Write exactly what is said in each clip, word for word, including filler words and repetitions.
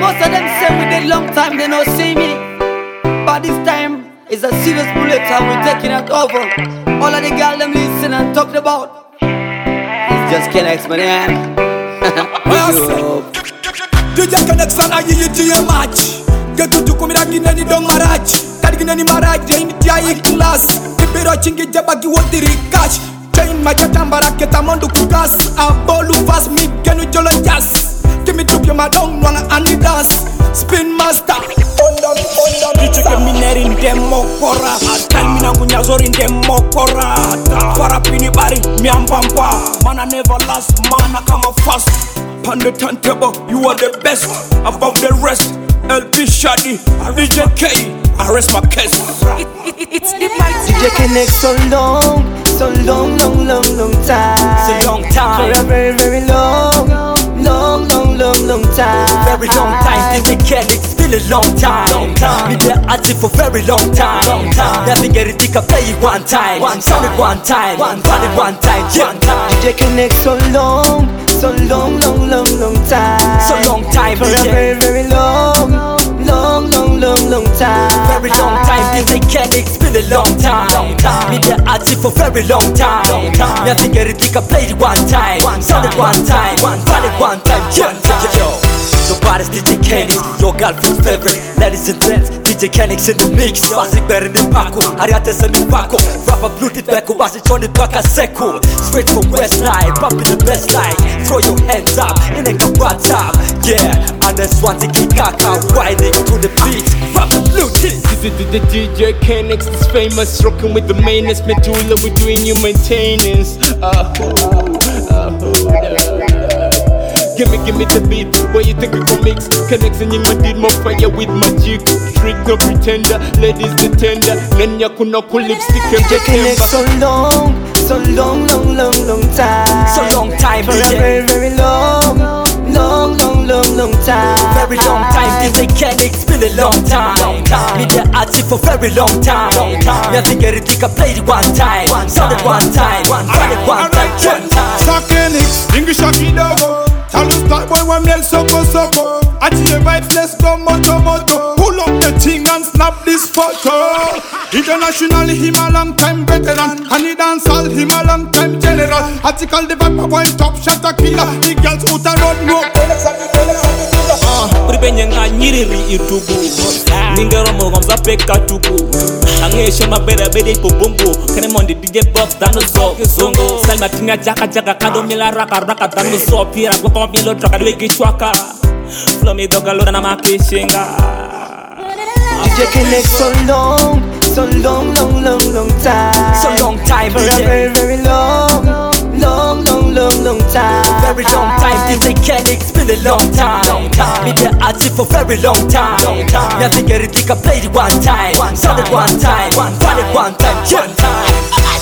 Most of them say we did long time, they don't see me. But this time, it's a serious bullet and we're taking it over. All of the girls them listen and talking about. It's just Kennex, man. D J Kennex and I give you to your match. Get to come in again and don't marriage. Carrying any marriage, in the class. The Bero Chingy Jabaki want the cash. Chain my Katambara Ketamondo Kukas. A bolu fast me, can you jolly jazz? Give me to my down, wanna and dance. Spin master. D J Kemineri in demo kora. Kalmina Gunyazor in demo kora. Para pini bari, miampampa. Man I never last, man I come up fast. On the turntable, you are the best. Above the rest, L P Shadi, D J K, I rest my case. It, it, it's the mighty D J Kennex so long, so long, long, long, long time. It's a long time. For a very, very long, long, long, long, long time. Very long time. D J Kennex been a long time. Long time. Been there at it for very long time. Long time. Nothing get it, I play it one time. One time. One time. One time. One time. One time. D J Kennex so long, so long, long, long, long time. So long time. For a very, very long, long, long, long, long time. Very long time. D J Kennex been a long time. Long time. Been there at it for very long time. Long time. Nothing get it, I play it one time. One time. One time. One time. One time. One time. Yo. Nobody's D J Kennex, your girlfriend's favorite. Ladies and gents, D J Kennex in the mix. Basic better in the Paco, Ariates and the Paco. Rapper blue the Beco, Basic on the back a seco. Straight from Westline, bumping the best line. Throw your hands up, in a combat top. Yeah, and that's one to kick kaka, whining to the beat. From the blue tip. This is the D J Kennex, is famous, rocking with the mainest medulla. We're doing your maintenance. Uh, uh, uh, Give me, give me the beat, where you think it go mix. Connecting my did more fire with my jig. Trick no pretender, ladies the tender. Nenya kuna ku lipstick and D J Kennex so long, so long, long, long, long time. So long time, for D J. a very, very long, long, long, long, long time. Very long time, D J Kennex been a long time. Long time. Been there at it for very long time. Long time. Nothing get it, I played it one time. One time. One time. One time. One time. One time. So Kennex, English Akidogo. Tell us that boy one meal soko soko. I see the vibes, let's go moto moto. Pull up the thing and snap this photo. Internationally him a long time veteran, and he dance all him a long time general. Article the vibe boy top shot a killer. The girls who ta run no. Pribenya nga nyiriri itugu. Ningero mo gomba peka tugu. Angeshe mabera bede po bongo. Kene mondi D J box dano zo zongo. Salma tinya jaka jaka kado mila raka raka dano zo pira kwa kwa milo traka legi shwaka. Flow me doga lora na makishinga. D J Kennex so long, so long, long, long, long time. So long time, for D J. a very, very long, long, long, long, long time. Very long time, D J Kennex been a long time. Long time. Been there at it for very long time. Long time. Nothing get it, I played it one time. One time. One time. One time. One time. One time.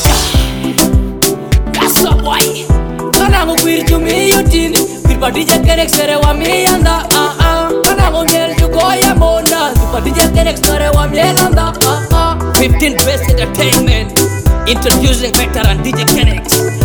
That's a boy. Kana mo kwirju mi yutini. Kwirba D J Kennex sere wa mi yanda. Ah ah. Kana mo mielju goya mona. Kwirba D J Kennex sere wa mi yanda. Ah ah. Fifteen Best Entertainment introducing veteran D J Kennex.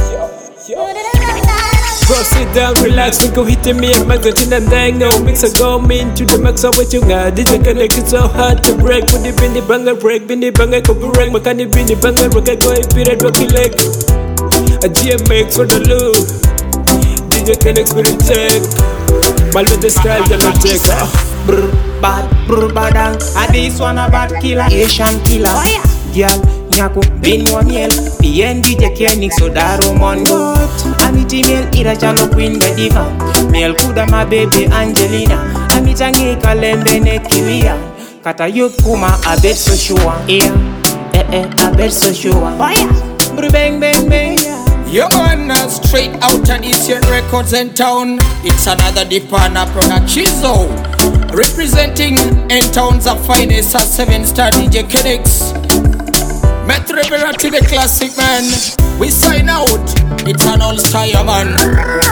Bro, sit down, relax, we go hit me up, make a chin and dang, no mix a go mean to the max of what you got. D J Kennex, it's so hard to break. With the bindi banger break, bindi banger copy break, makani bindi banger rock, I go if it rocky leg. A G M X for the loop. D J Kennex with a check. My little style, the no check. Brr, bad, brr, badang. And this one a bad killer, Asian killer. Oh yeah. Girl, nyako, bin one yel. P N D J Kennex, so daro mon got. Amiti mel ira chalo queen gadiva. Mel kuda my baby Angelina. Amitangi kalembe ne kilia. Kata youth kuma a bit so sure. Yeah, eh eh, a bit so sure. Oh yeah. Brr, bang, bang, bang. Yo man, uh, straight out and Eastern Records in town. It's another Dipana production zone. Representing in town's of finest, a seven star D J Kennex. Metro Rivera to the classic man. We sign out. It's an all-star man.